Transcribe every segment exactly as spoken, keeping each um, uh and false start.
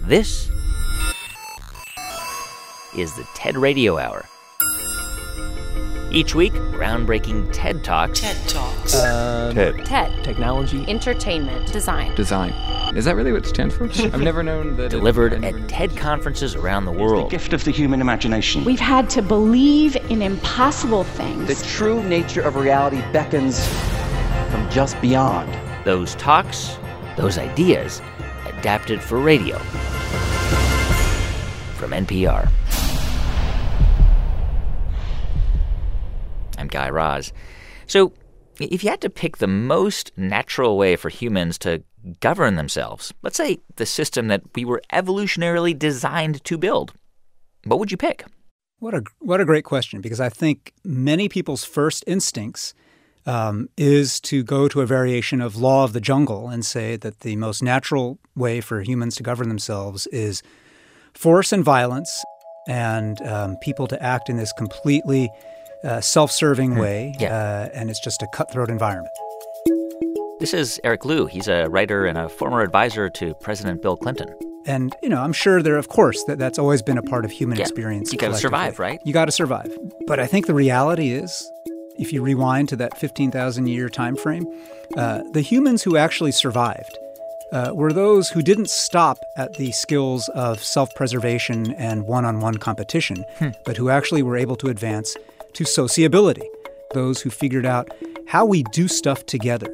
This is the TED Radio Hour. Each week, groundbreaking TED Talks. TED Talks. Uh, TED. TED. Technology. Entertainment. Design. Design. Is that really what it stands for? I've never known that. Delivered it, at TED conferences around the world. The gift of the human imagination. We've had to believe in impossible things. The true nature of reality beckons from just beyond. Those talks, those ideas, adapted for radio. From N P R. I'm Guy Raz. So, if you had to pick the most natural way for humans to govern themselves, let's say the system that we were evolutionarily designed to build, what would you pick? What a what a great question, because I think many people's first instincts um, is to go to a variation of law of the jungle and say that the most natural way for humans to govern themselves is force and violence and um, people to act in this completely uh, self-serving hmm. way, yeah. uh, and it's just a cutthroat environment. This is Eric Liu. He's a writer and a former advisor to President Bill Clinton. And, you know, I'm sure there, of course, that that's always been a part of human yeah. experience. You got to survive, right? You got to survive. But I think the reality is, if you rewind to that fifteen thousand year time frame, uh, the humans who actually survived uh, were those who didn't stop at the skills of self-preservation and one-on-one competition, hmm. but who actually were able to advance to sociability, those who figured out how we do stuff together.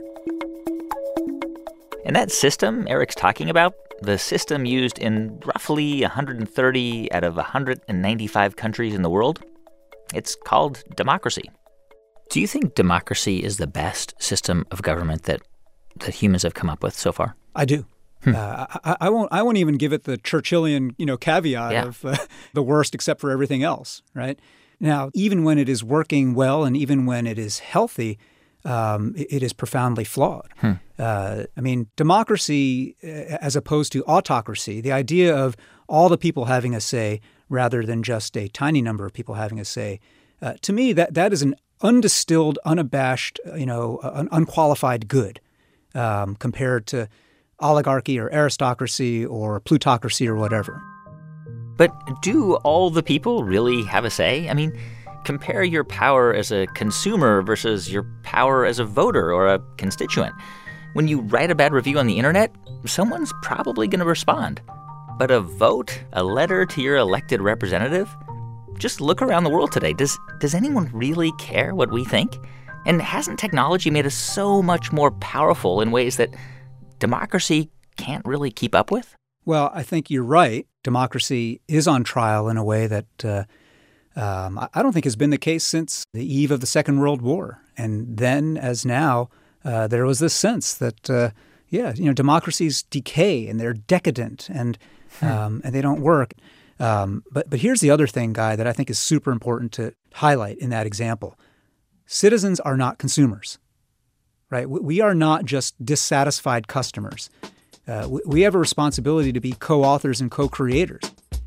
And that system Eric's talking about, the system used in roughly one hundred thirty out of one hundred ninety-five countries in the world, it's called democracy. Do you think democracy is the best system of government that, that humans have come up with so far? I do. Hmm. Uh, I, I won't. I won't even give it the Churchillian, you know, caveat yeah. of uh, the worst except for everything else. Right now, even when it is working well, and even when it is healthy, um, it, it is profoundly flawed. Hmm. Uh, I mean, democracy, as opposed to autocracy, the idea of all the people having a say rather than just a tiny number of people having a say, uh, to me, that that is an undistilled, unabashed, you know, an unqualified good um, compared to oligarchy or aristocracy or plutocracy or whatever. But do all the people really have a say? I mean, compare your power as a consumer versus your power as a voter or a constituent. When you write a bad review on the internet, someone's probably going to respond. But a vote, a letter to your elected representative? Just look around the world today. Does does anyone really care what we think? And hasn't technology made us so much more powerful in ways that democracy can't really keep up with? Well, I think you're right. Democracy is on trial in a way that uh, um, I don't think has been the case since the eve of the Second World War. And then, as now, uh, there was this sense that, uh, yeah, you know, democracies decay and they're decadent and hmm. um, and they don't work. Um, but but here's the other thing, Guy, that I think is super important to highlight in that example. Citizens are not consumers, right? We are not just dissatisfied customers. Uh, we have a responsibility to be co-authors and co-creators.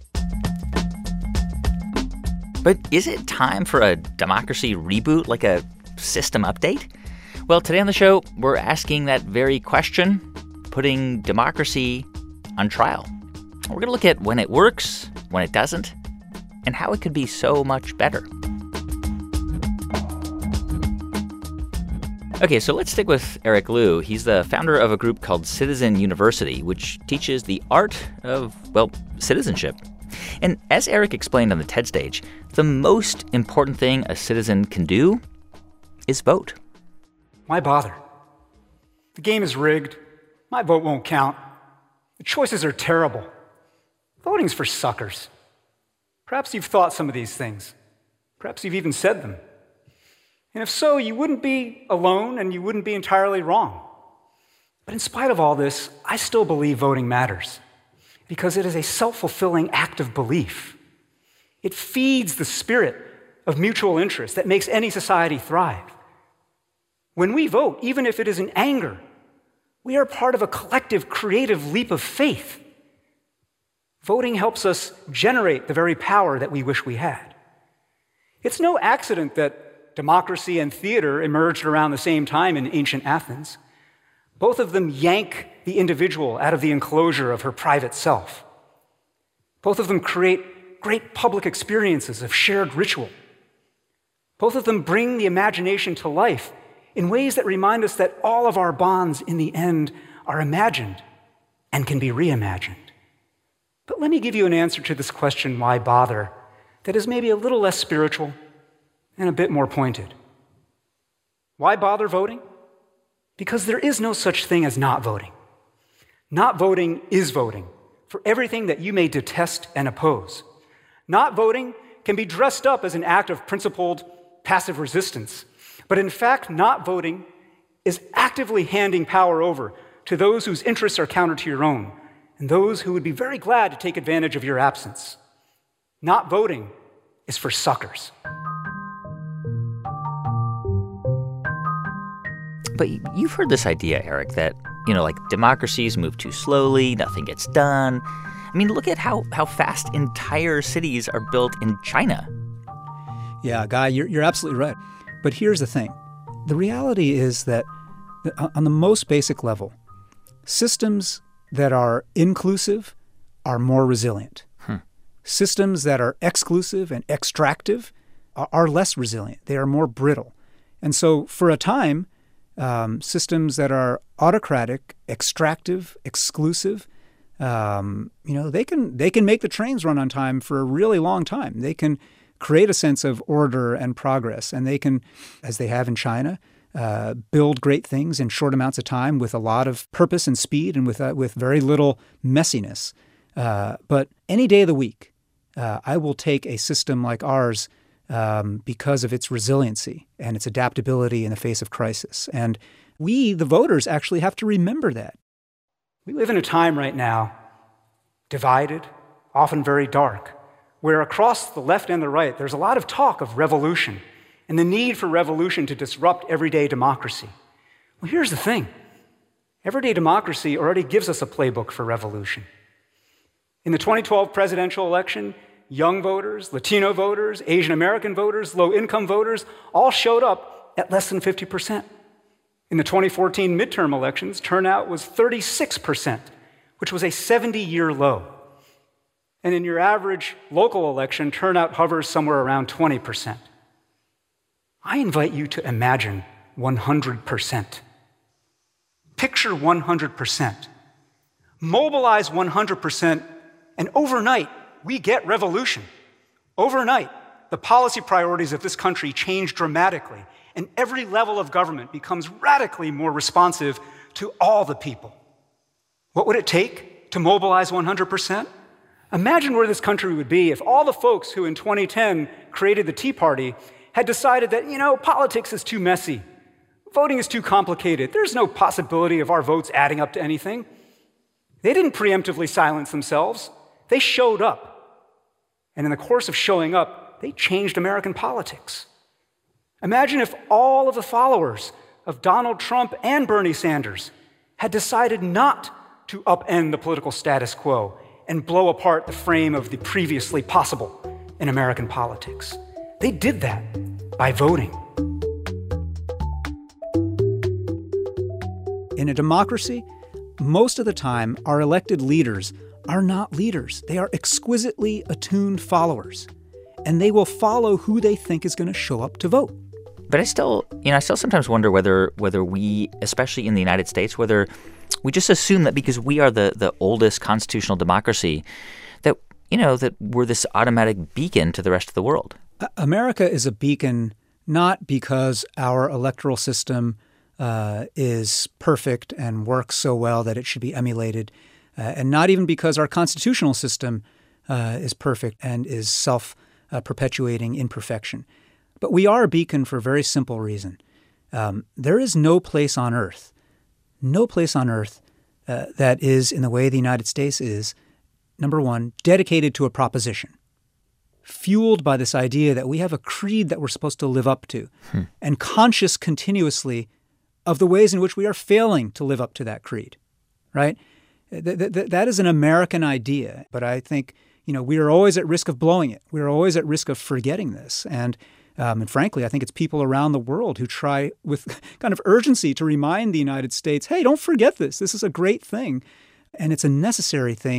But is it time for a democracy reboot, like a system update? Well, today on the show, we're asking that very question, putting democracy on trial. We're going to look at when it works, when it doesn't, and how it could be so much better. Okay, so let's stick with Eric Liu. He's the founder of a group called Citizen University, which teaches the art of, well, citizenship. And as Eric explained on the TED stage, the most important thing a citizen can do is vote. Why bother? The game is rigged. My vote won't count. The choices are terrible. Voting's for suckers. Perhaps you've thought some of these things. Perhaps you've even said them. And if so, you wouldn't be alone and you wouldn't be entirely wrong. But in spite of all this, I still believe voting matters because it is a self-fulfilling act of belief. It feeds the spirit of mutual interest that makes any society thrive. When we vote, even if it is in anger, we are part of a collective creative leap of faith. Voting helps us generate the very power that we wish we had. It's no accident that democracy and theater emerged around the same time in ancient Athens. Both of them yank the individual out of the enclosure of her private self. Both of them create great public experiences of shared ritual. Both of them bring the imagination to life in ways that remind us that all of our bonds in the end are imagined and can be reimagined. But let me give you an answer to this question, why bother, that is maybe a little less spiritual and a bit more pointed. Why bother voting? Because there is no such thing as not voting. Not voting is voting for everything that you may detest and oppose. Not voting can be dressed up as an act of principled passive resistance, but in fact, not voting is actively handing power over to those whose interests are counter to your own, and those who would be very glad to take advantage of your absence. Not voting is for suckers. But you've heard this idea, Eric, that, you know, like democracies move too slowly, nothing gets done. I mean, look at how, how fast entire cities are built in China. Yeah, Guy, you're, you're absolutely right. But here's the thing. The reality is that on the most basic level, systems that are inclusive are more resilient. Hmm. Systems that are exclusive and extractive are, are less resilient. They are more brittle. And so for a time, um, systems that are autocratic, extractive, exclusive, um, you know, they can they can make the trains run on time for a really long time. They can create a sense of order and progress, and they can, as they have in China, Uh, build great things in short amounts of time with a lot of purpose and speed and with uh, with very little messiness. Uh, but any day of the week, uh, I will take a system like ours um, because of its resiliency and its adaptability in the face of crisis. And we, the voters, actually have to remember that. We live in a time right now, divided, often very dark, where across the left and the right, there's a lot of talk of revolution and the need for revolution to disrupt everyday democracy. Well, here's the thing. Everyday democracy already gives us a playbook for revolution. In the twenty twelve presidential election, young voters, Latino voters, Asian American voters, low-income voters all showed up at less than fifty percent. In the twenty fourteen midterm elections, turnout was thirty-six percent, which was a seventy-year low. And in your average local election, turnout hovers somewhere around twenty percent. I invite you to imagine one hundred percent. Picture one hundred percent. Mobilize one hundred percent, and overnight, we get revolution. Overnight, the policy priorities of this country change dramatically, and every level of government becomes radically more responsive to all the people. What would it take to mobilize one hundred percent? Imagine where this country would be if all the folks who in twenty ten created the Tea Party had decided that, you know, politics is too messy. Voting is too complicated. There's no possibility of our votes adding up to anything. They didn't preemptively silence themselves. They showed up. And in the course of showing up, they changed American politics. Imagine if all of the followers of Donald Trump and Bernie Sanders had decided not to upend the political status quo and blow apart the frame of the previously possible in American politics. They did that by voting. In a democracy, most of the time, our elected leaders are not leaders. They are exquisitely attuned followers, and they will follow who they think is going to show up to vote. But I still, you know, I still sometimes wonder whether whether we, especially in the United States, whether we just assume that because we are the, the oldest constitutional democracy, that, you know, that we're this automatic beacon to the rest of the world. America is a beacon not because our electoral system uh, is perfect and works so well that it should be emulated, uh, and not even because our constitutional system uh, is perfect and is self-perpetuating uh, imperfection. But we are a beacon for a very simple reason. Um, there is no place on earth, no place on earth uh, that is, in the way the United States is, number one, dedicated to a proposition, fueled by this idea that we have a creed that we're supposed to live up to, hmm. and conscious continuously of the ways in which we are failing to live up to that creed, right? Th- th- that is an American idea, but I think, you know, we are always at risk of blowing it. We are always at risk of forgetting this. And Um, and frankly, I think it's people around the world who try with kind of urgency to remind the United States, hey, don't forget this. This is a great thing. And it's a necessary thing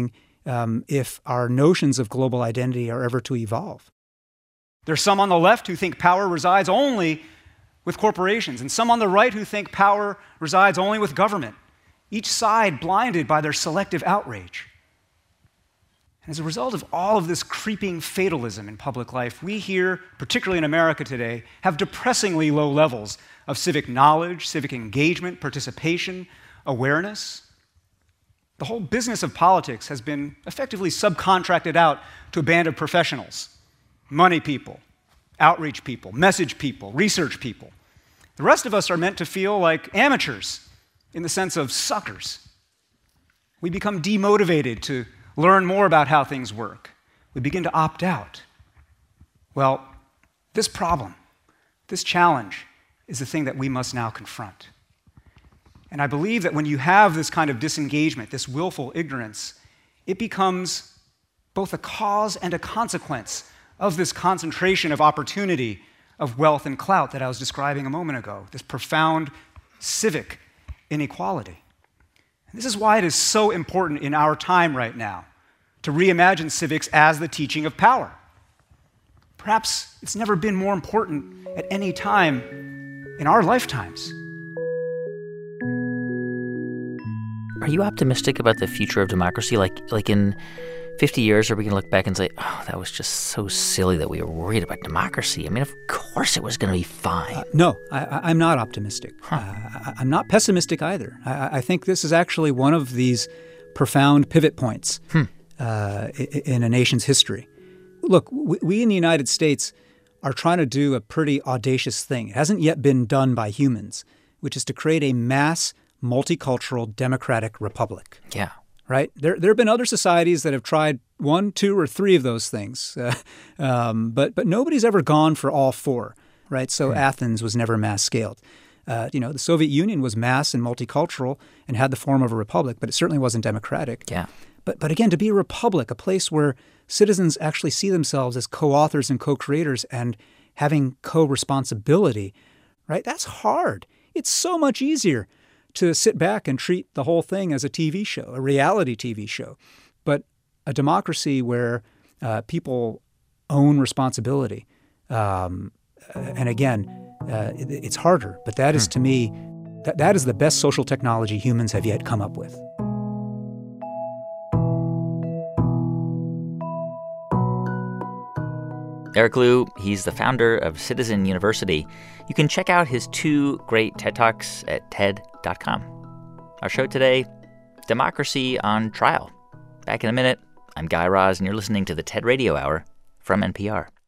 um, if our notions of global identity are ever to evolve. There's some on the left who think power resides only with corporations, and some on the right who think power resides only with government, each side blinded by their selective outrage. And as a result of all of this creeping fatalism in public life, we here, particularly in America today, have depressingly low levels of civic knowledge, civic engagement, participation, awareness. The whole business of politics has been effectively subcontracted out to a band of professionals, money people, outreach people, message people, research people. The rest of us are meant to feel like amateurs in the sense of suckers. We become demotivated to learn more about how things work. We begin to opt out. Well, this problem, this challenge, is the thing that we must now confront. And I believe that when you have this kind of disengagement, this willful ignorance, it becomes both a cause and a consequence of this concentration of opportunity, of wealth and clout that I was describing a moment ago, this profound civic inequality. And this is why it is so important in our time right now to reimagine civics as the teaching of power. Perhaps it's never been more important at any time in our lifetimes. Are you optimistic about the future of democracy? Like, like in fifty years, are we going to look back and say, oh, that was just so silly that we were worried about democracy? I mean, of course it was going to be fine. Uh, no, I, I'm not optimistic. Huh. Uh, I'm not pessimistic either. I, I think this is actually one of these profound pivot points hmm. uh, in a nation's history. Look, we, we in the United States are trying to do a pretty audacious thing. It hasn't yet been done by humans, which is to create a mass multicultural democratic republic. Yeah. Right? There there have been other societies that have tried one, two, or three of those things, uh, um, but but nobody's ever gone for all four, right? So mm. Athens was never mass-scaled. Uh, you know, the Soviet Union was mass and multicultural and had the form of a republic, but it certainly wasn't democratic. Yeah. But but again, to be a republic, a place where citizens actually see themselves as co-authors and co-creators and having co-responsibility, right? That's hard. It's so much easier to sit back and treat the whole thing as a T V show, a reality T V show. But a democracy where uh, people own responsibility, um, and again, uh, it, it's harder. But that is, to me, that, that is the best social technology humans have yet come up with. Eric Liu, he's the founder of Citizen University. You can check out his two great TED Talks at T E D dot com. Our show today, Democracy on Trial. Back in a minute, I'm Guy Raz, and you're listening to the TED Radio Hour from N P R.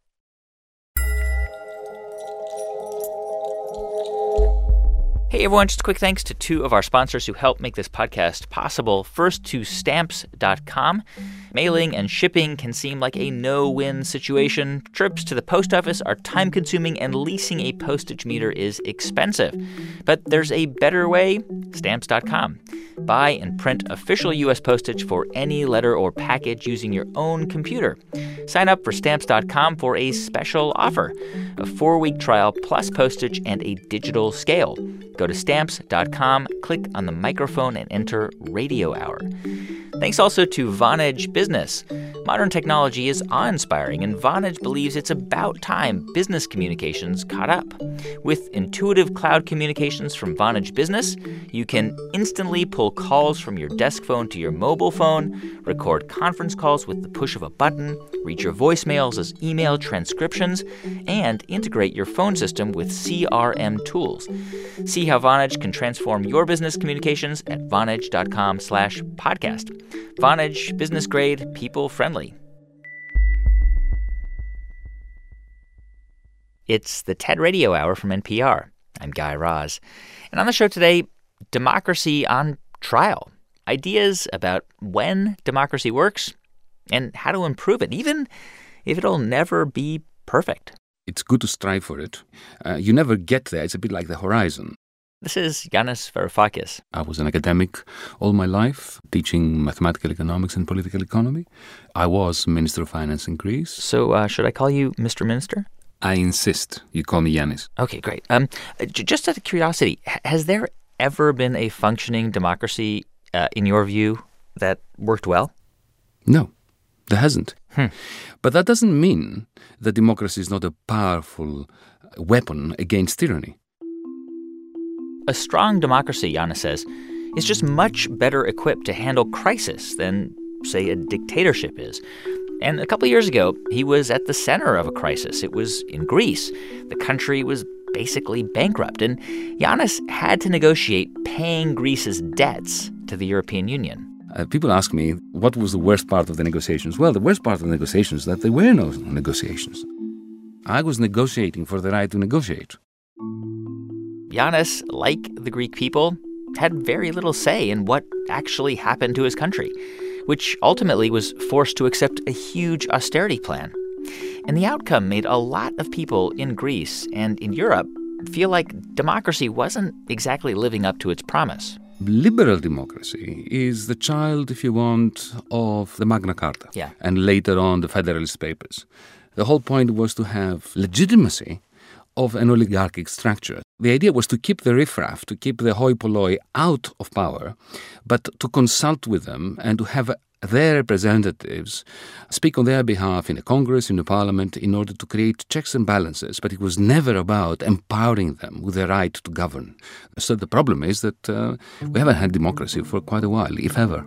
Hey everyone, just a quick thanks to two of our sponsors who help make this podcast possible. First, to Stamps dot com. Mailing and shipping can seem like a no-win situation. Trips to the post office are time-consuming, and leasing a postage meter is expensive. But there's a better way, Stamps dot com. Buy and print official U S postage for any letter or package using your own computer. Sign up for Stamps dot com for a special offer, a four-week trial plus postage and a digital scale. Go to Stamps dot com, click on the microphone, and enter Radio Hour. Thanks also to Vonage Business. Modern technology is awe-inspiring, and Vonage believes it's about time business communications caught up. With intuitive cloud communications from Vonage Business, you can instantly pull calls from your desk phone to your mobile phone, record conference calls with the push of a button, read your voicemails as email transcriptions, and integrate your phone system with C R M tools. See how Vonage can transform your business communications at Vonage dot com slash podcast. Vonage, business grade, people friendly. It's the TED Radio Hour from N P R. I'm Guy Raz. And on the show today, democracy on trial. Ideas about when democracy works and how to improve it, even if it'll never be perfect. It's good to strive for it. Uh, you never get there. It's a bit like the horizon. This is Yanis Varoufakis. I was an academic all my life, teaching mathematical economics and political economy. I was Minister of Finance in Greece. So uh, should I call you Mister Minister? I insist you call me Yanis. Okay, great. Um, j- just out of curiosity, has there ever been a functioning democracy, uh, in your view, that worked well? No, there hasn't. Hmm. But that doesn't mean that democracy is not a powerful weapon against tyranny. A strong democracy, Yanis says, is just much better equipped to handle crisis than, say, a dictatorship is. And a couple of years ago, he was at the center of a crisis. It was in Greece. The country was basically bankrupt, and Yanis had to negotiate paying Greece's debts to the European Union. Uh, people ask me, what was the worst part of the negotiations? Well, the worst part of the negotiations is that there were no negotiations. I was negotiating for the right to negotiate. Yanis, like the Greek people, had very little say in what actually happened to his country, which ultimately was forced to accept a huge austerity plan. And the outcome made a lot of people in Greece and in Europe feel like democracy wasn't exactly living up to its promise. Liberal democracy is the child, if you want, of the Magna Carta. Yeah. And later on, the Federalist Papers. The whole point was to have legitimacy of an oligarchic structure. The idea was to keep the riffraff, to keep the hoi polloi out of power, but to consult with them and to have their representatives speak on their behalf in a Congress, in a parliament, in order to create checks and balances. But it was never about empowering them with the right to govern. So the problem is that uh, we haven't had democracy for quite a while, if ever.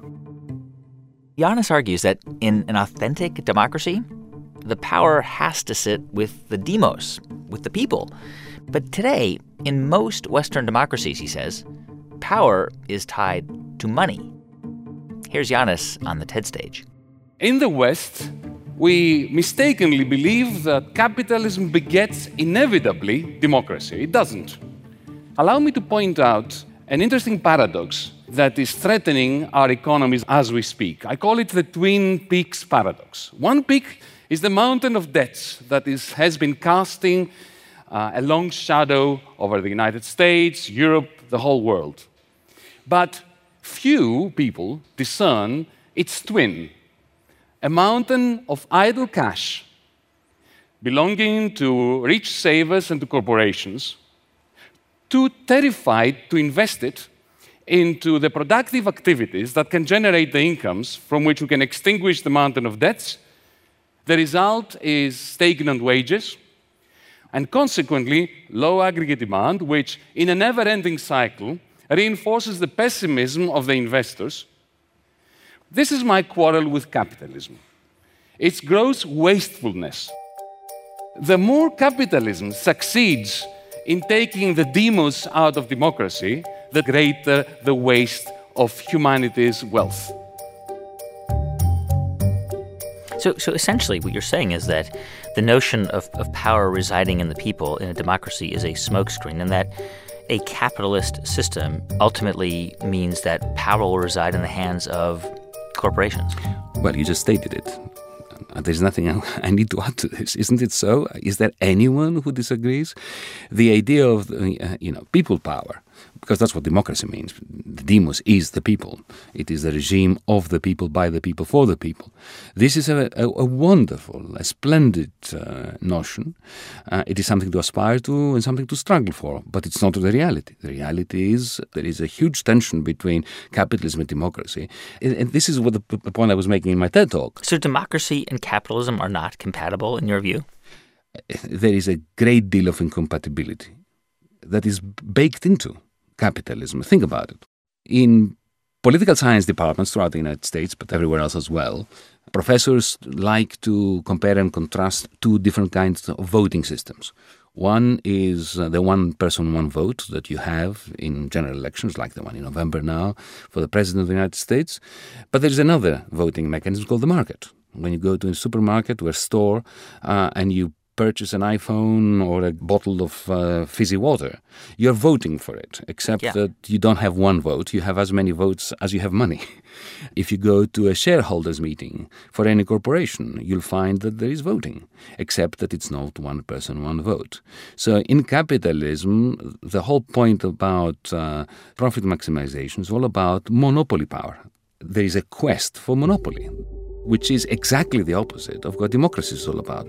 Yanis argues that in an authentic democracy, the power has to sit with the demos, with the people. But today, in most Western democracies, he says, power is tied to money. Here's Yanis on the TED stage. In the West, we mistakenly believe that capitalism begets inevitably democracy. It doesn't. Allow me to point out an interesting paradox that is threatening our economies as we speak. I call it the Twin Peaks paradox. One peak is the mountain of debts that is, has been casting uh, a long shadow over the United States, Europe, the whole world. But few people discern its twin, a mountain of idle cash belonging to rich savers and to corporations, too terrified to invest it into the productive activities that can generate the incomes from which we can extinguish the mountain of debts. The result is stagnant wages and consequently low aggregate demand, which in a never-ending cycle reinforces the pessimism of the investors. This is my quarrel with capitalism. Its gross wastefulness. The more capitalism succeeds in taking the demos out of democracy, the greater the waste of humanity's wealth. So, so essentially what you're saying is that the notion of, of power residing in the people in a democracy is a smokescreen, and that a capitalist system ultimately means that power will reside in the hands of corporations. Well, you just stated it. There's nothing I need to add to this. Isn't it so? Is there anyone who disagrees? The idea of, uh, you know, people power, because that's what democracy means. The demos is the people. It is the regime of the people, by the people, for the people. This is a, a, a wonderful, a splendid uh, notion. Uh, it is something to aspire to and something to struggle for, but it's not the reality. The reality is there is a huge tension between capitalism and democracy. And, and this is what the, the point I was making in my TED Talk. So democracy and capitalism are not compatible in your view? There is a great deal of incompatibility that is baked into capitalism. Think about it. In political science departments throughout the United States, but everywhere else as well, professors like to compare and contrast two different kinds of voting systems. One is uh, the one person, one vote that you have in general elections, like the one in November now for the President of the United States. But there is another voting mechanism called the market. When you go to a supermarket or a store uh, and you purchase an iPhone or a bottle of uh, fizzy water, you're voting for it, except yeah. that you don't have one vote. You have as many votes as you have money. If you go to a shareholders meeting for any corporation, you'll find that there is voting, except that it's not one person, one vote. So in capitalism, the whole point about uh, profit maximization is all about monopoly power. There is a quest for monopoly, which is exactly the opposite of what democracy is all about.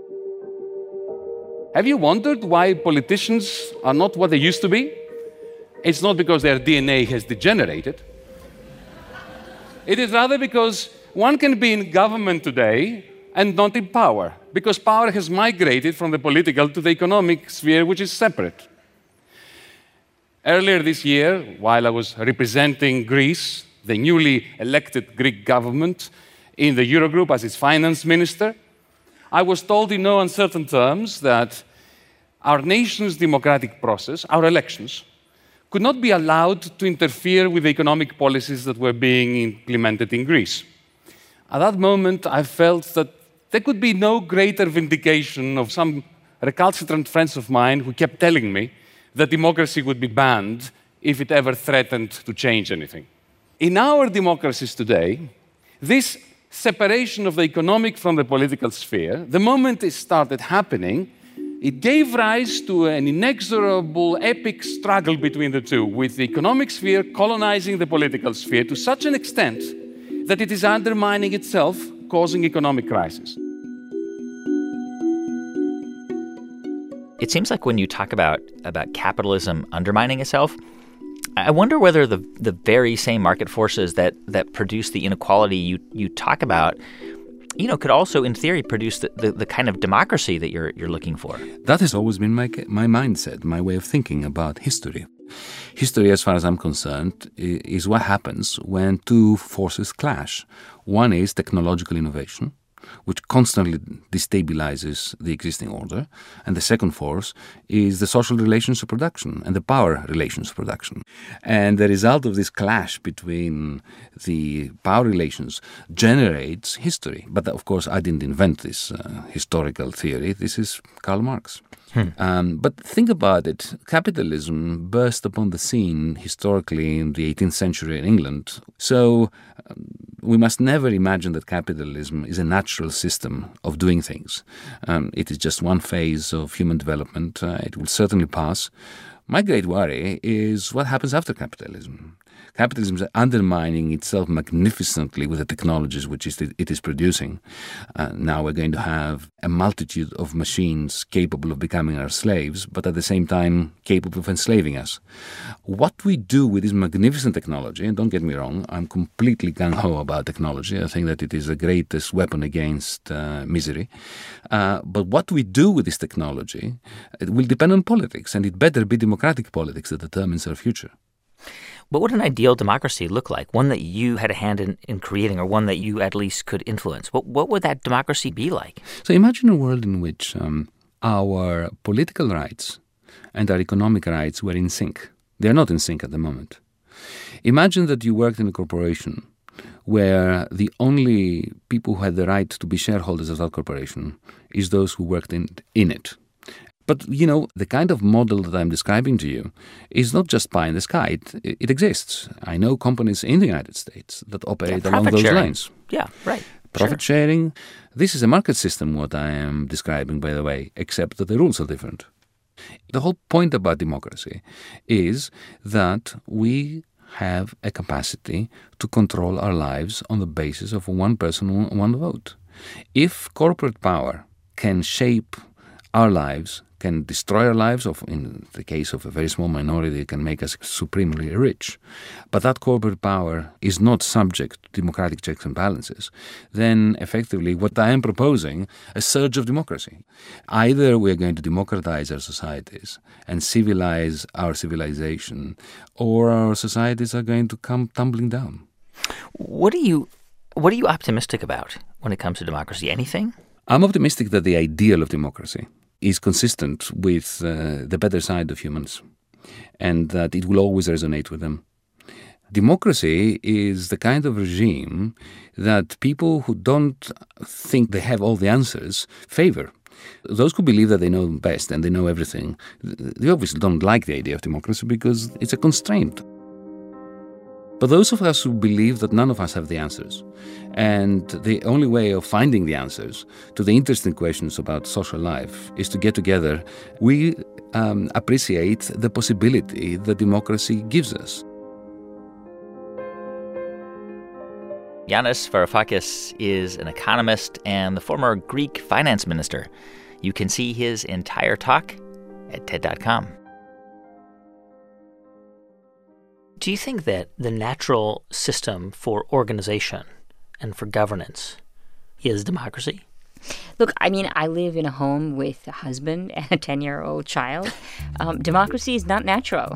Have you wondered why politicians are not what they used to be? It's not because their D N A has degenerated. It is rather because one can be in government today and not in power, because power has migrated from the political to the economic sphere, which is separate. Earlier this year, while I was representing Greece, the newly elected Greek government, in the Eurogroup as its finance minister, I was told in no uncertain terms that our nation's democratic process, our elections, could not be allowed to interfere with the economic policies that were being implemented in Greece. At that moment, I felt that there could be no greater vindication of some recalcitrant friends of mine who kept telling me that democracy would be banned if it ever threatened to change anything. In our democracies today, this separation of the economic from the political sphere, the moment it started happening, it gave rise to an inexorable, epic struggle between the two, with the economic sphere colonizing the political sphere to such an extent that it is undermining itself, causing economic crisis. It seems like when you talk about, about capitalism undermining itself, I wonder whether the the very same market forces that, that produce the inequality you, you talk about, you know, could also, in theory, produce the, the, the kind of democracy that you're you're looking for. That has always been my my mindset, my way of thinking about history. History, as far as I'm concerned, is what happens when two forces clash. One is technological innovation, which constantly destabilizes the existing order. And the second force is the social relations of production and the power relations of production. And the result of this clash between the power relations generates history. But of course, I didn't invent this uh, historical theory. This is Karl Marx. Hmm. Um, but think about it. Capitalism burst upon the scene historically in the eighteenth century in England. So um, we must never imagine that capitalism is a natural system of doing things. Um, it is just one phase of human development. Uh, it will certainly pass. My great worry is what happens after capitalism. Capitalism is undermining itself magnificently with the technologies which it is producing. Uh, now we're going to have a multitude of machines capable of becoming our slaves, but at the same time capable of enslaving us. What we do with this magnificent technology, and don't get me wrong, I'm completely gung-ho about technology. I think that it is the greatest weapon against uh, misery. Uh, but what we do with this technology, it will depend on politics, and it better be democratic politics that determines our future. What would an ideal democracy look like? One that you had a hand in, in creating, or one that you at least could influence? What what would that democracy be like? So imagine a world in which um, our political rights and our economic rights were in sync. They are not in sync at the moment. Imagine that you worked in a corporation where the only people who had the right to be shareholders of that corporation is those who worked in, in it. But, you know, the kind of model that I'm describing to you is not just pie in the sky. It, it exists. I know companies in the United States that operate yeah, along those sharing. lines. Yeah, right. Profit sure. sharing. This is a market system, what I am describing, by the way, except that the rules are different. The whole point about democracy is that we have a capacity to control our lives on the basis of one person, one vote. If corporate power can shape our lives, can destroy our lives, or in the case of a very small minority, it can make us supremely rich, but that corporate power is not subject to democratic checks and balances, then effectively what I am proposing, a surge of democracy. Either we are going to democratize our societies and civilize our civilization, or our societies are going to come tumbling down. What are you, what are you optimistic about when it comes to democracy? Anything? I'm optimistic that the ideal of democracy is consistent with uh, the better side of humans, and that it will always resonate with them. Democracy is the kind of regime that people who don't think they have all the answers favor. Those who believe that they know best and they know everything, they obviously don't like the idea of democracy because it's a constraint. But those of us who believe that none of us have the answers, and the only way of finding the answers to the interesting questions about social life is to get together, we um, appreciate the possibility that democracy gives us. Yanis Varoufakis is an economist and the former Greek finance minister. You can see his entire talk at T E D dot com. Do you think that the natural system for organization and for governance is democracy? Look, I mean, I live in a home with a husband and a ten-year-old child. Um, democracy is not natural.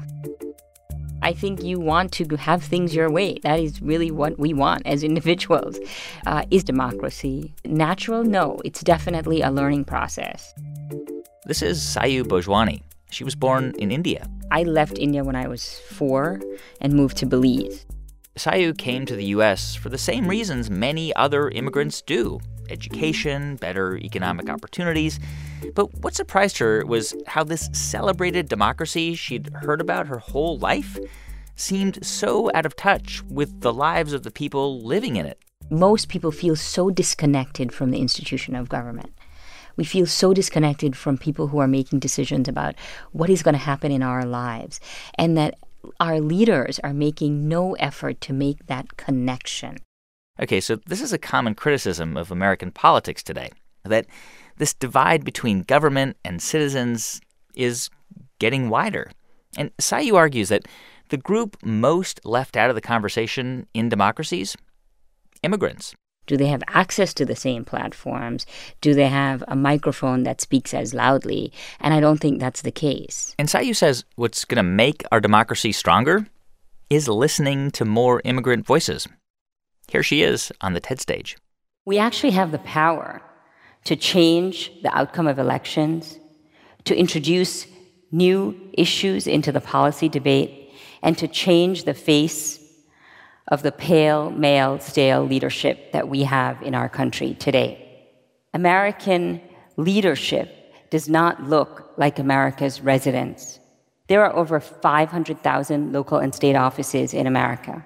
I think you want to have things your way. That is really what we want as individuals. Uh, is democracy natural? No, it's definitely a learning process. This is Sayu Bhojwani. She was born in India. I left India when I was four and moved to Belize. Sayu came to the U S for the same reasons many other immigrants do: education, better economic opportunities. But what surprised her was how this celebrated democracy she'd heard about her whole life seemed so out of touch with the lives of the people living in it. Most people feel so disconnected from the institution of government. We feel so disconnected from people who are making decisions about what is going to happen in our lives, and that our leaders are making no effort to make that connection. Okay, so this is a common criticism of American politics today, that this divide between government and citizens is getting wider. And Sayu argues that the group most left out of the conversation in democracies? Immigrants. Do they have access to the same platforms? Do they have a microphone that speaks as loudly? And I don't think that's the case. And Sayu says what's going to make our democracy stronger is listening to more immigrant voices. Here she is on the TED stage. We actually have the power to change the outcome of elections, to introduce new issues into the policy debate, and to change the face of the pale, male, stale leadership that we have in our country today. American leadership does not look like America's residents. There are over five hundred thousand local and state offices in America.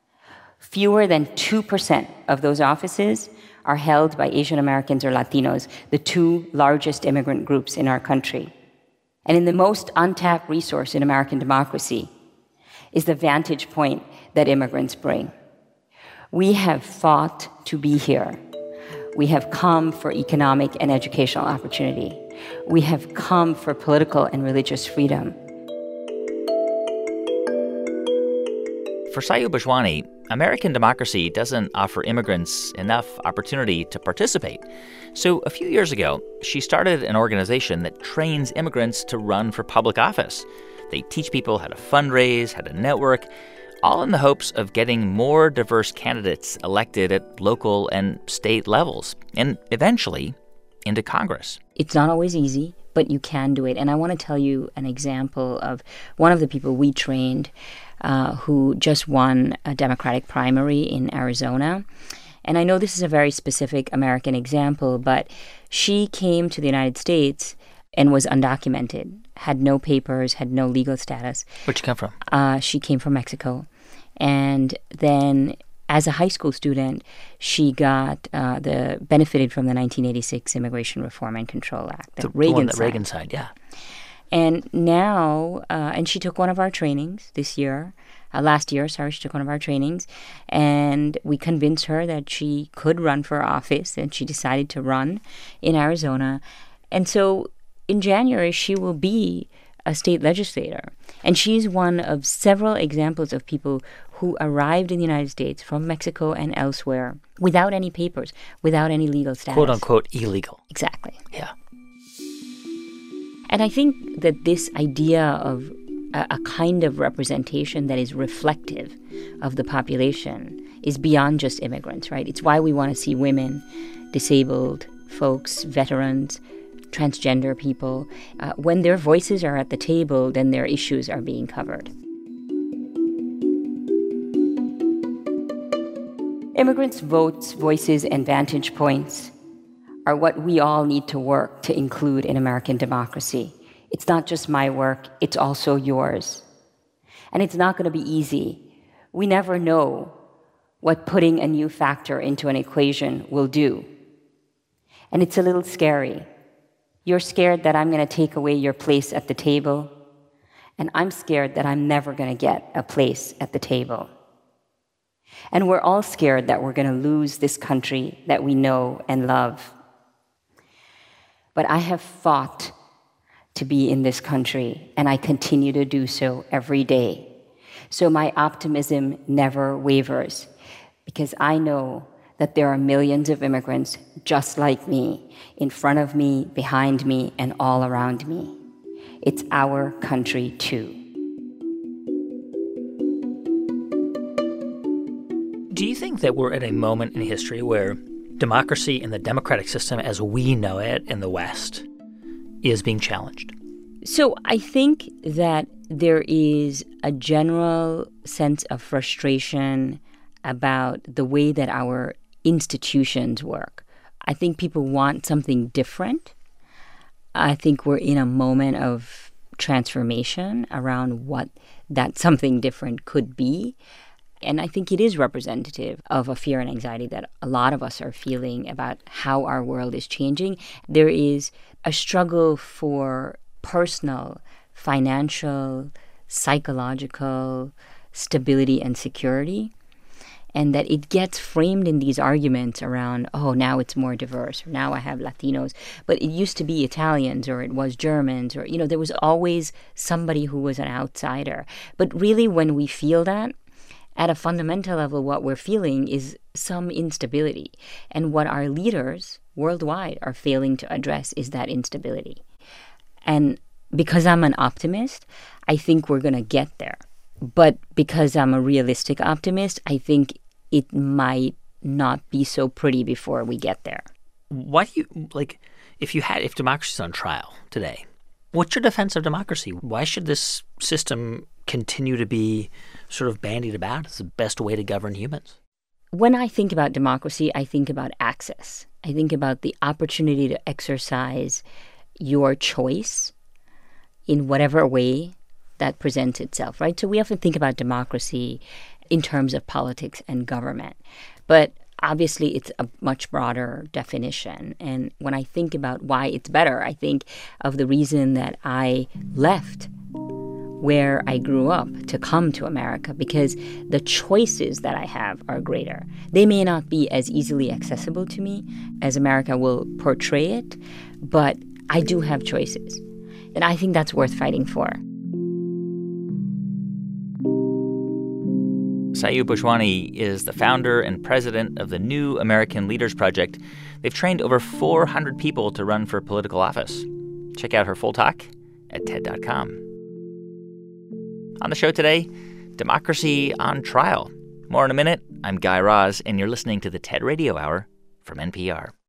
Fewer than two percent of those offices are held by Asian Americans or Latinos, the two largest immigrant groups in our country. And in the most untapped resource in American democracy is the vantage point that immigrants bring. We have fought to be here. We have come for economic and educational opportunity. We have come for political and religious freedom. For Sayu Bhojwani, American democracy doesn't offer immigrants enough opportunity to participate. So a few years ago, she started an organization that trains immigrants to run for public office. They teach people how to fundraise, how to network, all in the hopes of getting more diverse candidates elected at local and state levels, and eventually into Congress. It's not always easy, but you can do it. And I want to tell you an example of one of the people we trained uh, who just won a Democratic primary in Arizona. And I know this is a very specific American example, but she came to the United States and was undocumented, had no papers, had no legal status. Where'd she come from? Uh, she came from Mexico. And then as a high school student, she got uh, the benefited from the nineteen eighty-six Immigration Reform and Control Act, the, Reagan the one that signed. Reagan signed, yeah. And now, uh, and she took one of our trainings this year, uh, last year, sorry, she took one of our trainings, and we convinced her that she could run for office, and she decided to run in Arizona. And so in January, she will be a state legislator. And she's one of several examples of people who arrived in the United States from Mexico and elsewhere without any papers, without any legal status. Quote unquote illegal. Exactly. Yeah. And I think that this idea of a, a kind of representation that is reflective of the population is beyond just immigrants, right? It's why we want to see women, disabled folks, veterans, transgender people. Uh, when their voices are at the table, then their issues are being covered. Immigrants' votes, voices, and vantage points are what we all need to work to include in American democracy. It's not just my work, it's also yours. And it's not going to be easy. We never know what putting a new factor into an equation will do. And it's a little scary. You're scared that I'm going to take away your place at the table, and I'm scared that I'm never going to get a place at the table. And we're all scared that we're going to lose this country that we know and love. But I have fought to be in this country, and I continue to do so every day. So my optimism never wavers, because I know that there are millions of immigrants just like me, in front of me, behind me, and all around me. It's our country, too. Do you think that we're at a moment in history where democracy and the democratic system as we know it in the West is being challenged? So I think that there is a general sense of frustration about the way that our institutions work. I think people want something different. I think we're in a moment of transformation around what that something different could be. And I think it is representative of a fear and anxiety that a lot of us are feeling about how our world is changing. There is a struggle for personal, financial, psychological stability and security, and that it gets framed in these arguments around, oh, now it's more diverse, or now I have Latinos. But it used to be Italians, or it was Germans, or, you know, there was always somebody who was an outsider. But really, when we feel that, at a fundamental level, what we're feeling is some instability. And what our leaders worldwide are failing to address is that instability. And because I'm an optimist, I think we're going to get there. But because I'm a realistic optimist, I think it might not be so pretty before we get there. Why do you, like, if you had, if democracy's on trial today, what's your defense of democracy? Why should this system continue to be sort of bandied about as the best way to govern humans? When I think about democracy, I think about access. I think about the opportunity to exercise your choice in whatever way that presents itself, right? So we often think about democracy in terms of politics and government. But obviously, it's a much broader definition. And when I think about why it's better, I think of the reason that I left where I grew up to come to America, because the choices that I have are greater. They may not be as easily accessible to me as America will portray it, but I do have choices. And I think that's worth fighting for. Sayu Bhojwani is the founder and president of the New American Leaders Project. They've trained over four hundred people to run for political office. Check out her full talk at T E D dot com. On the show today, democracy on trial. More in a minute. I'm Guy Raz, and you're listening to the TED Radio Hour from N P R.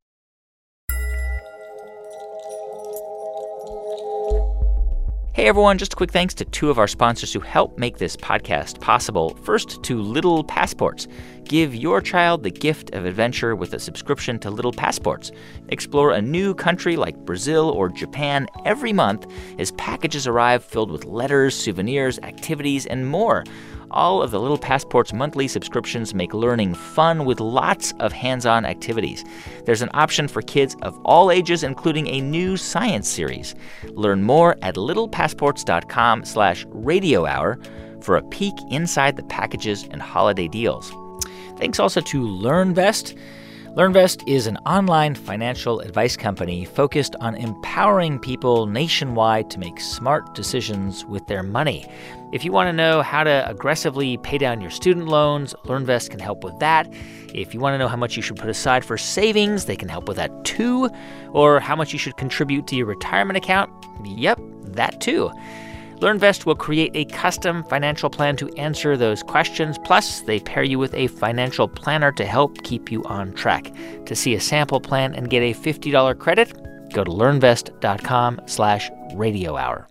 Hey everyone, just a quick thanks to two of our sponsors who help make this podcast possible. First, to Little Passports. Give your child the gift of adventure with a subscription to Little Passports. Explore a new country like Brazil or Japan every month as packages arrive filled with letters, souvenirs, activities, and more. All of the Little Passports monthly subscriptions make learning fun with lots of hands-on activities. There's an option for kids of all ages, including a new science series. Learn more at littlepassports.com slash radio hour for a peek inside the packages and holiday deals. Thanks also to LearnVest. LearnVest is an online financial advice company focused on empowering people nationwide to make smart decisions with their money. If you want to know how to aggressively pay down your student loans, LearnVest can help with that. If you want to know how much you should put aside for savings, they can help with that too. Or how much you should contribute to your retirement account, yep, that too. LearnVest will create a custom financial plan to answer those questions. Plus, they pair you with a financial planner to help keep you on track. To see a sample plan and get a fifty dollars credit, go to learnvest.com slash radio hour.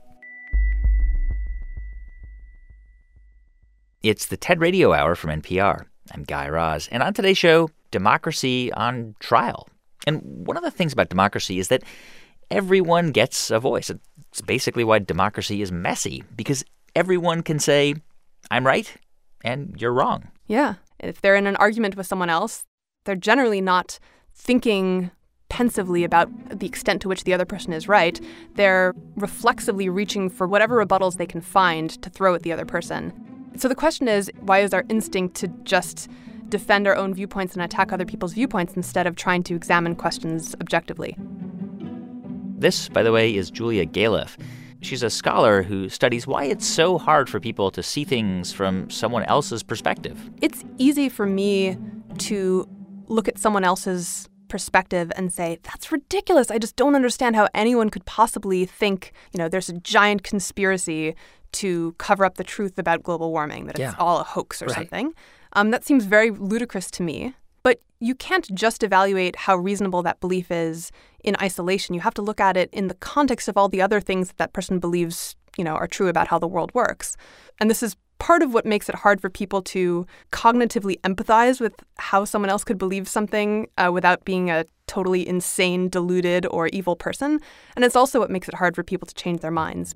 It's the TED Radio Hour from N P R. I'm Guy Raz. And on today's show, democracy on trial. And one of the things about democracy is that everyone gets a voice. It's basically why democracy is messy, because everyone can say, I'm right, and you're wrong. Yeah. If they're in an argument with someone else, they're generally not thinking pensively about the extent to which the other person is right. They're reflexively reaching for whatever rebuttals they can find to throw at the other person. So the question is, why is our instinct to just defend our own viewpoints and attack other people's viewpoints instead of trying to examine questions objectively? This, by the way, is Julia Galef. She's a scholar who studies why it's so hard for people to see things from someone else's perspective. It's easy for me to look at someone else's perspective and say, that's ridiculous. I just don't understand how anyone could possibly think, you know, there's a giant conspiracy to cover up the truth about global warming, that it's Yeah. all a hoax or Right. something. Um, that seems very ludicrous to me. But you can't just evaluate how reasonable that belief is in isolation. You have to look at it in the context of all the other things that that person believes, you know, are true about how the world works. And this is part of what makes it hard for people to cognitively empathize with how someone else could believe something uh, without being a totally insane, deluded, or evil person. And it's also what makes it hard for people to change their minds.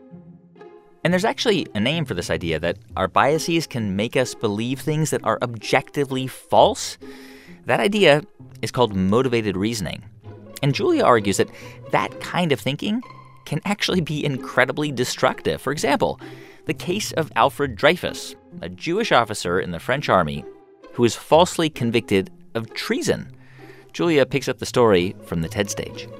And there's actually a name for this idea that our biases can make us believe things that are objectively false. That idea is called motivated reasoning. And Julia argues that that kind of thinking can actually be incredibly destructive. For example, the case of Alfred Dreyfus, a Jewish officer in the French army who was falsely convicted of treason. Julia picks up the story from the TED stage.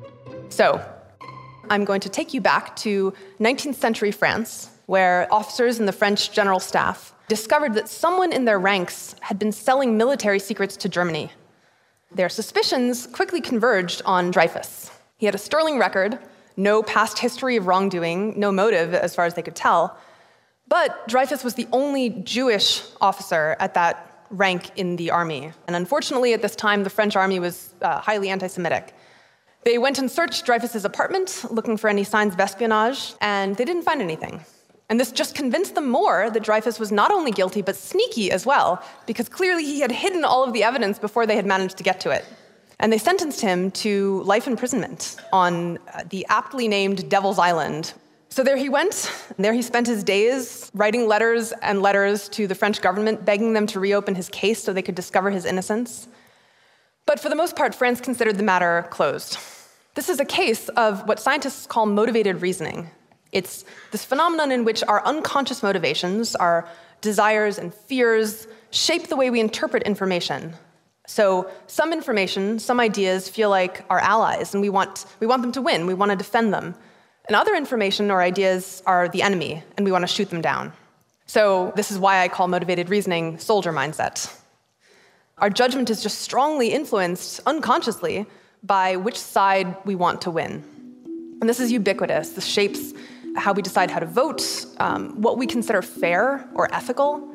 So, I'm going to take you back to nineteenth century France, where officers in the French general staff discovered that someone in their ranks had been selling military secrets to Germany. Their suspicions quickly converged on Dreyfus. He had a sterling record, no past history of wrongdoing, no motive as far as they could tell. But Dreyfus was the only Jewish officer at that rank in the army. And unfortunately, at this time, the French army was uh, highly anti-Semitic. They went and searched Dreyfus's apartment, looking for any signs of espionage, and they didn't find anything. And this just convinced them more that Dreyfus was not only guilty, but sneaky as well, because clearly he had hidden all of the evidence before they had managed to get to it. And they sentenced him to life imprisonment on the aptly named Devil's Island. So there he went, and there he spent his days writing letters and letters to the French government, begging them to reopen his case so they could discover his innocence. But for the most part, France considered the matter closed. This is a case of what scientists call motivated reasoning. It's this phenomenon in which our unconscious motivations, our desires and fears, shape the way we interpret information. So some information, some ideas feel like our allies, and we want, we want them to win. We want to defend them. And other information or ideas are the enemy, and we want to shoot them down. So this is why I call motivated reasoning soldier mindset. Our judgment is just strongly influenced, unconsciously, by which side we want to win. And this is ubiquitous. This shapes how we decide how to vote, um, what we consider fair or ethical.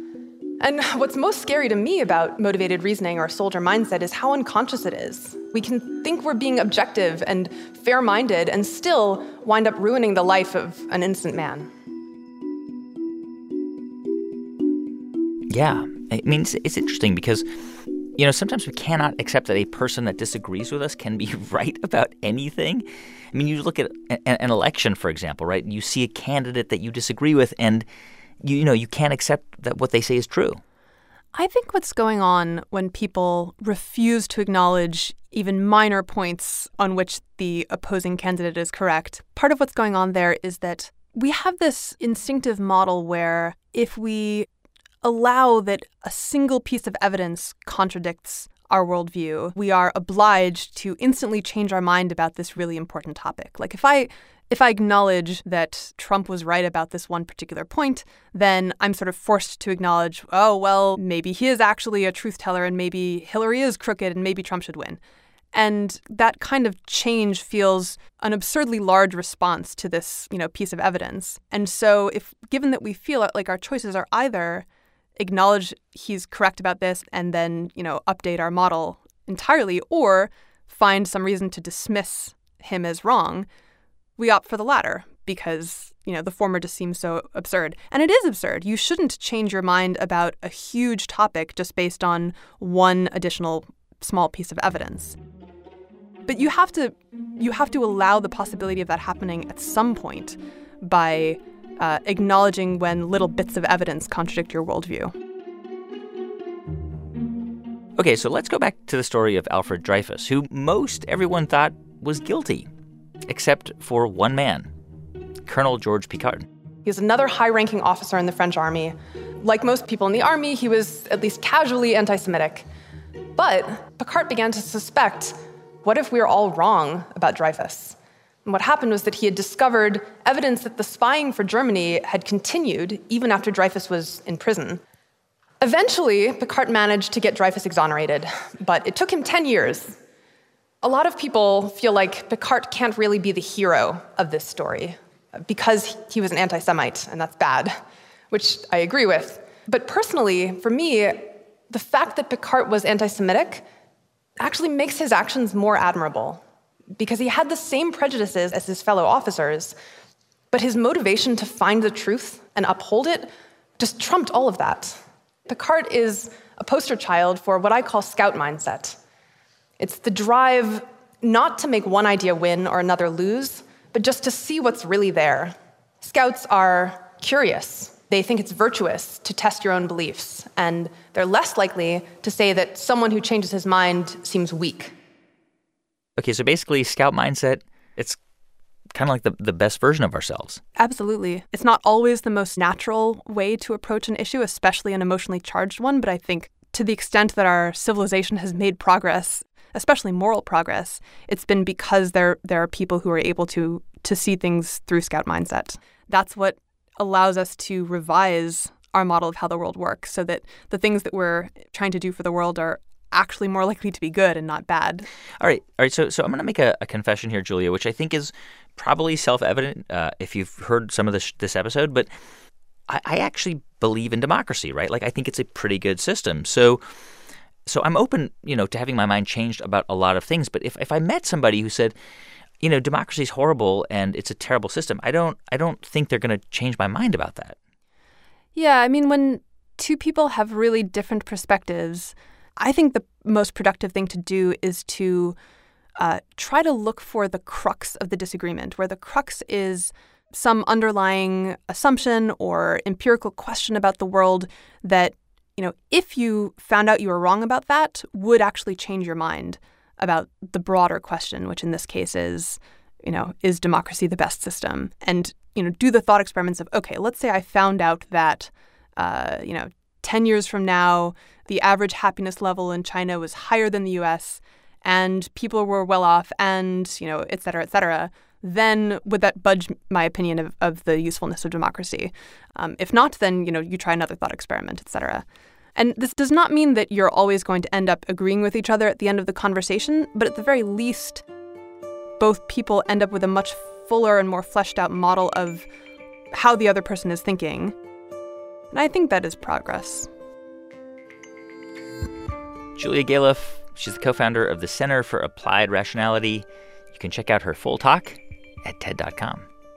And what's most scary to me about motivated reasoning or soldier mindset is how unconscious it is. We can think we're being objective and fair-minded and still wind up ruining the life of an innocent man. Yeah, I mean, it's, it's interesting because, you know, sometimes we cannot accept that a person that disagrees with us can be right about anything. I mean, you look at an, an election, for example, right? You see a candidate that you disagree with, and, you, you know, you can't accept that what they say is true. I think what's going on when people refuse to acknowledge even minor points on which the opposing candidate is correct, part of what's going on there is that we have this instinctive model where if we allow that a single piece of evidence contradicts our worldview, we are obliged to instantly change our mind about this really important topic. Like if I if I acknowledge that Trump was right about this one particular point, then I'm sort of forced to acknowledge, oh, well, maybe he is actually a truth teller and maybe Hillary is crooked and maybe Trump should win. And that kind of change feels an absurdly large response to this, you know, piece of evidence. And so if given that we feel like our choices are either acknowledge he's correct about this and then, you know, update our model entirely, or find some reason to dismiss him as wrong, we opt for the latter because, you know, the former just seems so absurd. And it is absurd. You shouldn't change your mind about a huge topic just based on one additional small piece of evidence. But you have to you have to allow the possibility of that happening at some point by uh, acknowledging when little bits of evidence contradict your worldview. Okay, so let's go back to the story of Alfred Dreyfus, who most everyone thought was guilty, except for one man, Colonel George Picquart. He was another high-ranking officer in the French army. Like most people in the army, he was at least casually anti-Semitic. But Picquart began to suspect, what if we were all wrong about Dreyfus? And what happened was that he had discovered evidence that the spying for Germany had continued even after Dreyfus was in prison. Eventually, Picquart managed to get Dreyfus exonerated, but it took him ten years. A lot of people feel like Picquart can't really be the hero of this story because he was an anti-Semite, and that's bad, which I agree with. But personally, for me, the fact that Picquart was anti-Semitic actually makes his actions more admirable because he had the same prejudices as his fellow officers, but his motivation to find the truth and uphold it just trumped all of that. Picquart is a poster child for what I call scout mindset. It's the drive not to make one idea win or another lose, but just to see what's really there. Scouts are curious. They think it's virtuous to test your own beliefs, and they're less likely to say that someone who changes his mind seems weak. Okay, so basically, scout mindset, it's kind of like the, the best version of ourselves. Absolutely. It's not always the most natural way to approach an issue, especially an emotionally charged one, but I think to the extent that our civilization has made progress, especially moral progress, it's been because there there are people who are able to to see things through scout mindset. That's what allows us to revise our model of how the world works so that the things that we're trying to do for the world are actually more likely to be good and not bad. All right. All right. So so I'm going to make a, a confession here, Julia, which I think is probably self-evident uh, if you've heard some of this, this episode, but I, I actually believe in democracy, right? Like, I think it's a pretty good system. So so I'm open, you know, to having my mind changed about a lot of things. But if, if I met somebody who said, you know, democracy is horrible and it's a terrible system, I don't I don't think they're going to change my mind about that. Yeah, I mean, when two people have really different perspectives, I think the most productive thing to do is to uh, try to look for the crux of the disagreement, where the crux is some underlying assumption or empirical question about the world that, you know, if you found out you were wrong about that, would actually change your mind about the broader question, which in this case is, you know, is democracy the best system? And, you know, do the thought experiments of, okay, let's say I found out that, uh, you know, ten years from now, the average happiness level in China was higher than the U S and people were well off and, you know, et cetera, et cetera, then would that budge my opinion of, of the usefulness of democracy? Um, if not, then, you know, you try another thought experiment, et cetera. And this does not mean that you're always going to end up agreeing with each other at the end of the conversation, but at the very least, both people end up with a much fuller and more fleshed out model of how the other person is thinking. And I think that is progress. Julia Galef, she's the co-founder of the Center for Applied Rationality. You can check out her full talk at T E D dot com.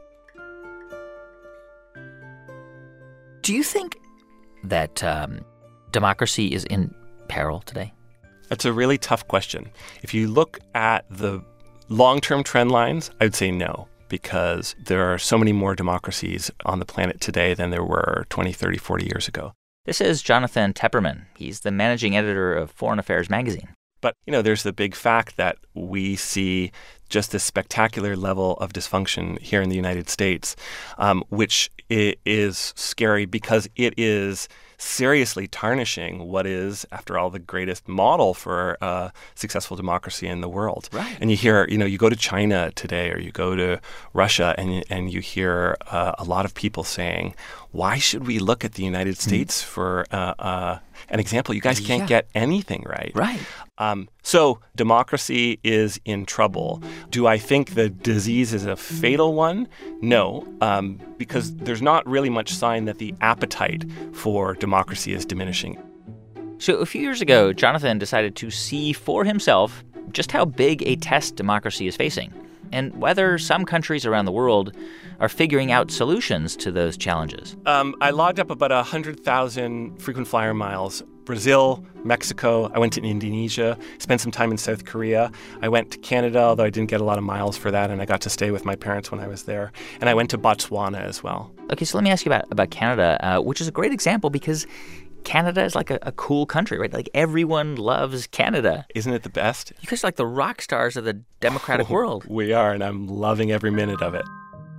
Do you think that um, democracy is in peril today? That's a really tough question. If you look at the long-term trend lines, I'd say no, because there are so many more democracies on the planet today than there were twenty, thirty, forty years ago. This is Jonathan Tepperman. He's the managing editor of Foreign Affairs magazine. But, you know, there's the big fact that we see just this spectacular level of dysfunction here in the United States, um, which is scary because it is seriously tarnishing what is, after all, the greatest model for uh, successful democracy in the world. Right. And you hear, you know, you go to China today or you go to Russia and, and you hear uh, a lot of people saying, why should we look at the United States mm. for uh, uh, an example? You guys can't yeah. get anything right. Right. Um, so democracy is in trouble. Do I think the disease is a fatal one? No, um, because there's not really much sign that the appetite for democracy is diminishing. So a few years ago, Jonathan decided to see for himself just how big a test democracy is facing and whether some countries around the world are figuring out solutions to those challenges. Um, I logged up about one hundred thousand frequent flyer miles. Brazil, Mexico, I went to Indonesia, spent some time in South Korea. I went to Canada, although I didn't get a lot of miles for that, and I got to stay with my parents when I was there. And I went to Botswana as well. Okay, so let me ask you about, about Canada, uh, which is a great example because Canada is like a, a cool country, right? Like everyone loves Canada. Isn't it the best? You guys are like the rock stars of the democratic oh, world. We are, and I'm loving every minute of it.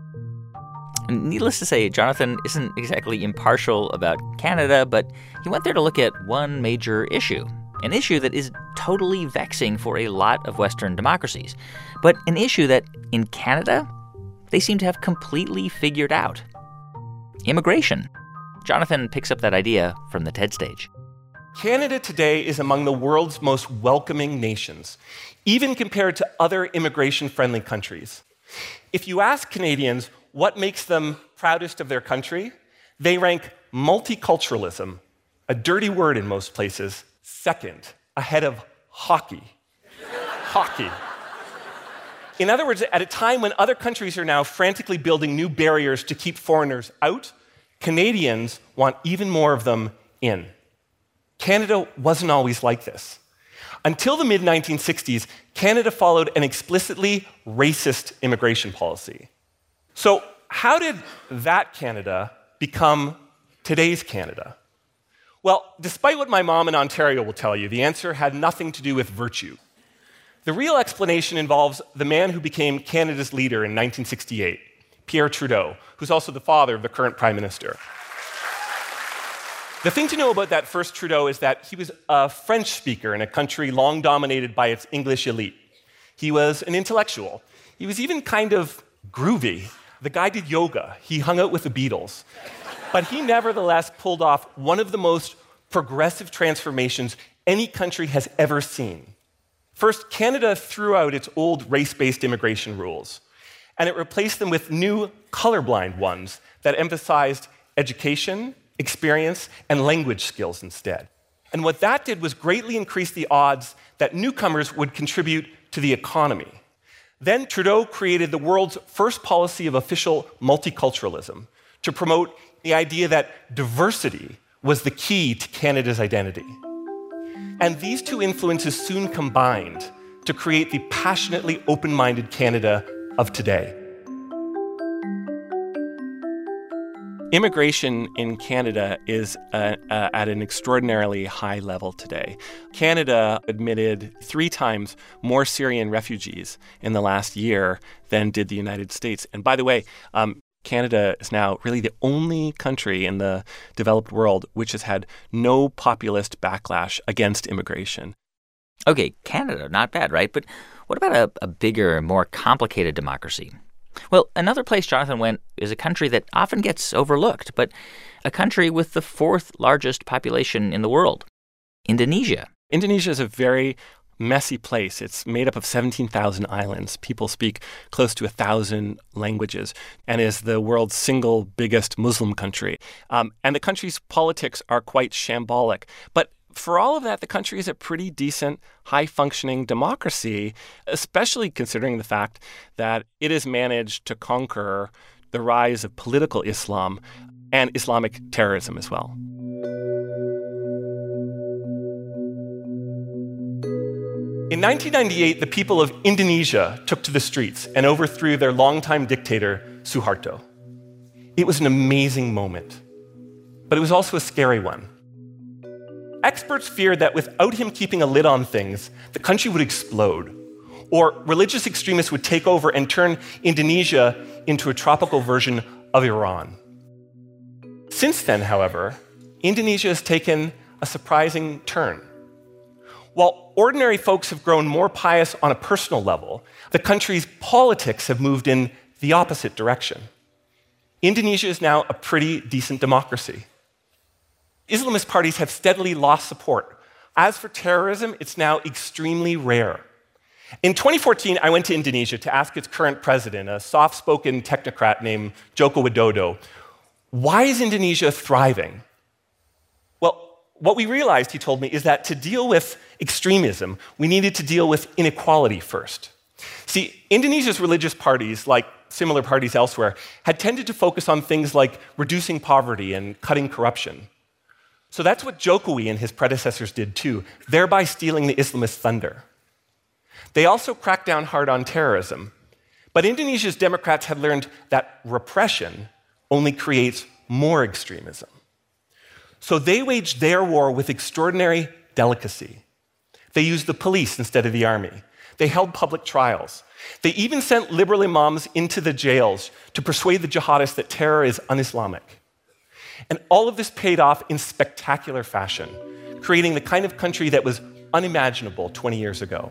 And needless to say, Jonathan isn't exactly impartial about Canada, but he went there to look at one major issue, an issue that is totally vexing for a lot of Western democracies, but an issue that in Canada, they seem to have completely figured out. Immigration. Jonathan picks up that idea from the TED stage. Canada today is among the world's most welcoming nations, even compared to other immigration-friendly countries. If you ask Canadians what makes them proudest of their country, they rank multiculturalism, a dirty word in most places, second, ahead of hockey. Hockey. In other words, at a time when other countries are now frantically building new barriers to keep foreigners out, Canadians want even more of them in. Canada wasn't always like this. Until the mid nineteen sixties, Canada followed an explicitly racist immigration policy. So, how did that Canada become today's Canada? Well, despite what my mom in Ontario will tell you, the answer had nothing to do with virtue. The real explanation involves the man who became Canada's leader in nineteen sixty-eight, Pierre Trudeau, who's also the father of the current Prime Minister. The thing to know about that first Trudeau is that he was a French speaker in a country long dominated by its English elite. He was an intellectual. He was even kind of groovy. The guy did yoga. He hung out with the Beatles. But he nevertheless pulled off one of the most progressive transformations any country has ever seen. First, Canada threw out its old race-based immigration rules, and it replaced them with new colorblind ones that emphasized education, experience, and language skills instead. And what that did was greatly increase the odds that newcomers would contribute to the economy. Then Trudeau created the world's first policy of official multiculturalism to promote the idea that diversity was the key to Canada's identity. And these two influences soon combined to create the passionately open-minded Canada of today. Immigration in Canada is uh, uh, at an extraordinarily high level today. Canada admitted three times more Syrian refugees in the last year than did the United States. And by the way, um, Canada is now really the only country in the developed world which has had no populist backlash against immigration. Okay, Canada, not bad, right? But what about a, a bigger, more complicated democracy? Well, another place Jonathan went is a country that often gets overlooked, but a country with the fourth largest population in the world, Indonesia. Indonesia is a very messy place. It's made up of seventeen thousand islands. People speak close to one thousand languages and is the world's single biggest Muslim country. Um, and the country's politics are quite shambolic. But for all of that, the country is a pretty decent, high-functioning democracy, especially considering the fact that it has managed to conquer the rise of political Islam and Islamic terrorism as well. In nineteen ninety-eight, the people of Indonesia took to the streets and overthrew their longtime dictator, Suharto. It was an amazing moment, but it was also a scary one. Experts feared that without him keeping a lid on things, the country would explode, or religious extremists would take over and turn Indonesia into a tropical version of Iran. Since then, however, Indonesia has taken a surprising turn. While ordinary folks have grown more pious on a personal level, the country's politics have moved in the opposite direction. Indonesia is now a pretty decent democracy. Islamist parties have steadily lost support. As for terrorism, it's now extremely rare. In twenty fourteen, I went to Indonesia to ask its current president, a soft-spoken technocrat named Joko Widodo, why is Indonesia thriving? Well, what we realized, he told me, is that to deal with extremism, we needed to deal with inequality first. See, Indonesia's religious parties, like similar parties elsewhere, had tended to focus on things like reducing poverty and cutting corruption. So that's what Jokowi and his predecessors did too, thereby stealing the Islamist thunder. They also cracked down hard on terrorism. But Indonesia's Democrats had learned that repression only creates more extremism. So they waged their war with extraordinary delicacy. They used the police instead of the army. They held public trials. They even sent liberal imams into the jails to persuade the jihadists that terror is un-Islamic. And all of this paid off in spectacular fashion, creating the kind of country that was unimaginable twenty years ago.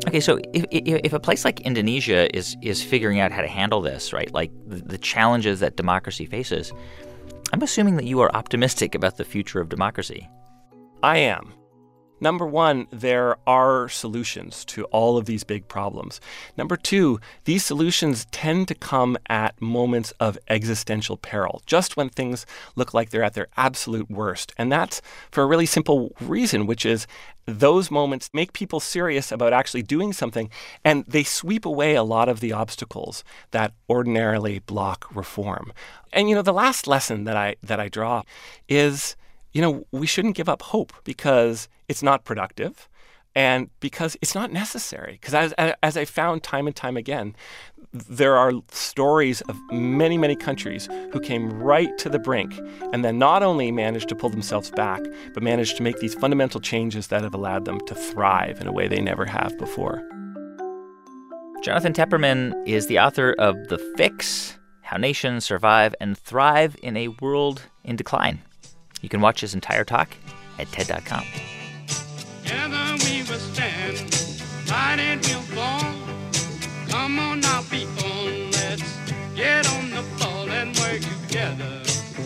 Okay, so if, if if a place like Indonesia is is figuring out how to handle this, right, like the, the challenges that democracy faces, I'm assuming that you are optimistic about the future of democracy. I am. Number one, there are solutions to all of these big problems. Number two, these solutions tend to come at moments of existential peril, just when things look like they're at their absolute worst. And that's for a really simple reason, which is those moments make people serious about actually doing something, and they sweep away a lot of the obstacles that ordinarily block reform. And, you know, the last lesson that I that I draw is, you know, we shouldn't give up hope because it's not productive and because it's not necessary. Because as, as I found time and time again, there are stories of many, many countries who came right to the brink and then not only managed to pull themselves back, but managed to make these fundamental changes that have allowed them to thrive in a way they never have before. Jonathan Tepperman is the author of The Fix: How Nations Survive and Thrive in a World in Decline. You can watch his entire talk at TED dot com. Together we will stand, fighting we'll fall. Come on now, people, let's get on the ball and work together.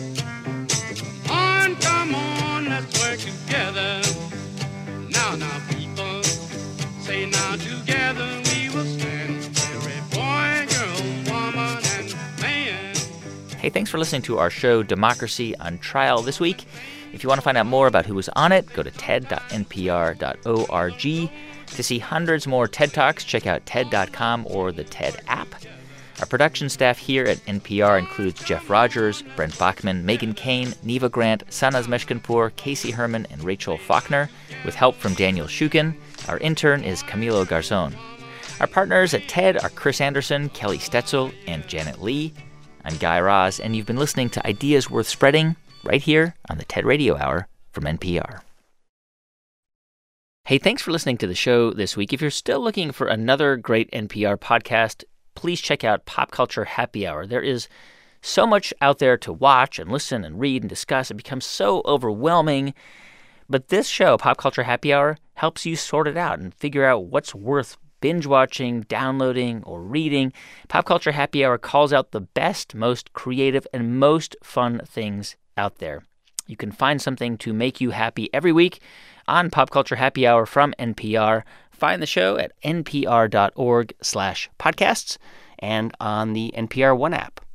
Come on, come on, let's work together. Now, now, people, say now together we will stand. Every boy, girl, woman, and man. Hey, thanks for listening to our show, Democracy on Trial, this week. If you want to find out more about who was on it, go to ted dot n p r dot org. To see hundreds more TED Talks, check out ted dot com or the TED app. Our production staff here at N P R includes Jeff Rogers, Brent Bachman, Megan Kane, Neva Grant, Sanaz Meshkinpour, Casey Herman, and Rachel Faulkner, with help from Daniel Shukin. Our intern is Camilo Garzon. Our partners at TED are Chris Anderson, Kelly Stetzel, and Janet Lee. I'm Guy Raz, and you've been listening to Ideas Worth Spreading right here on the TED Radio Hour from N P R. Hey, thanks for listening to the show this week. If you're still looking for another great N P R podcast, please check out Pop Culture Happy Hour. There is so much out there to watch and listen and read and discuss. It becomes so overwhelming. But this show, Pop Culture Happy Hour, helps you sort it out and figure out what's worth binge-watching, downloading, or reading. Pop Culture Happy Hour calls out the best, most creative, and most fun things out there. You can find something to make you happy every week on Pop Culture Happy Hour from N P R. Find the show at npr dot org slash podcasts and on the N P R One app.